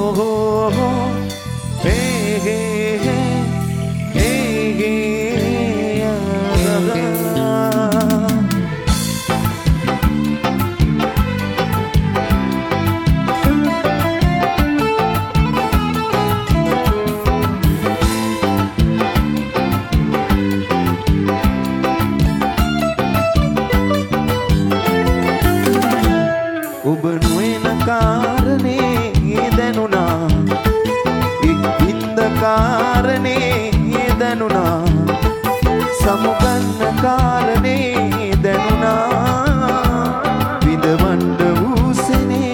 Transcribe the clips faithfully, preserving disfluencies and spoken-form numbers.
ඔබ නොයන කාරණේ දැනුණා ඉක්බින්ද කාරණේ දැනුණා සමුගන්න කාරණේ දැනුණා විඳවන්න වූසනේ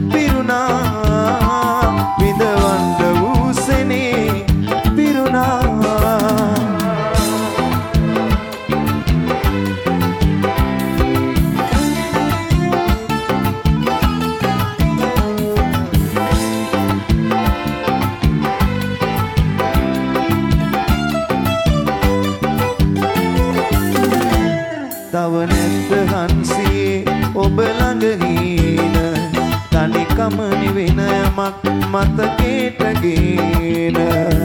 පිරුණා විඳවන්න වූසනේ පිරුණා තව නැත්ත හන්සියේ ඔබ ළඟ හීන තනිකම නිවෙන යමක් මතකේටගෙන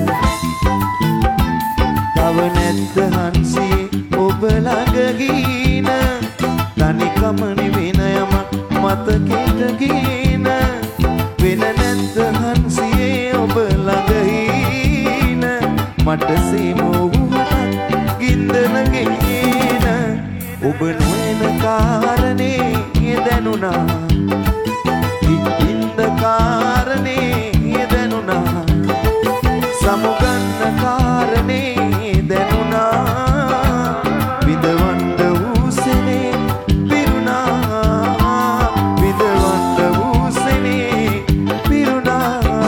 තව නැත්ත හන්සියේ ඔබ ළඟ හීන තනිකම නිවෙන යමක් මතකේටගෙන වෙන නැත්ත හන්සියේ ඔබ ළඟ හීන මට සීමෝහුණක් ගින්දරගෙන ඔබ නොයන කාරණේ දැනුණා ඉක්බින්ද කාරණේ දැනුණා සමුගන්න කාරණේ දැනුණා විඳවන්න වූසනේ පිරුණා විඳවන්න වූසනේ පිරුණා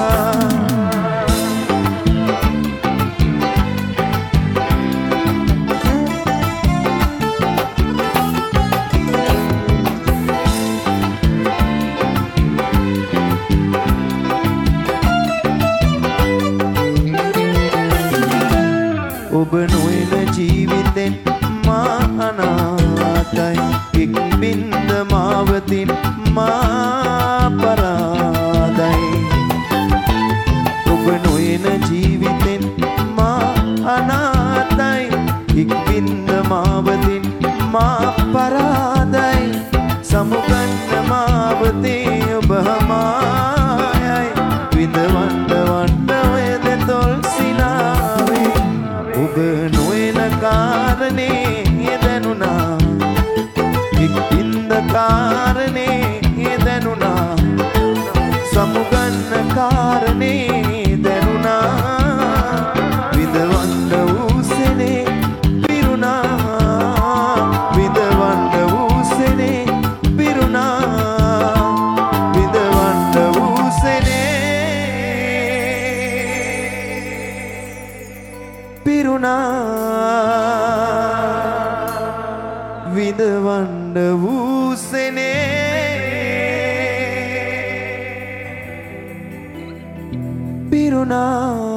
ඔබ නොයන ජීවිතෙන් මා අනාතයි ඉක්බින්ද මාවතින් මා පරාදයි ඔබ නොයන ජීවිතෙන් මා අනාතයි ඉක්බින්ද මාවතින් මා පරාදයි සමුගන්න මාවතේ ඔබ හමායයි විඳවන්න වන්න ඔය දෙතොල් සිනාවේ ඔබ නොයන කාරණේ දැනුණා ඉක්බින්ද කාරණේ දැනුණා සමුගන්න කාරණේ දැනුණා විඳවන්න වූසනේ පිරුණා විඳවන්න වූසනේ පිරුණා විඳවන්න වූසනේ පිරුණා විඳවන්න වූසනේ පිරුණා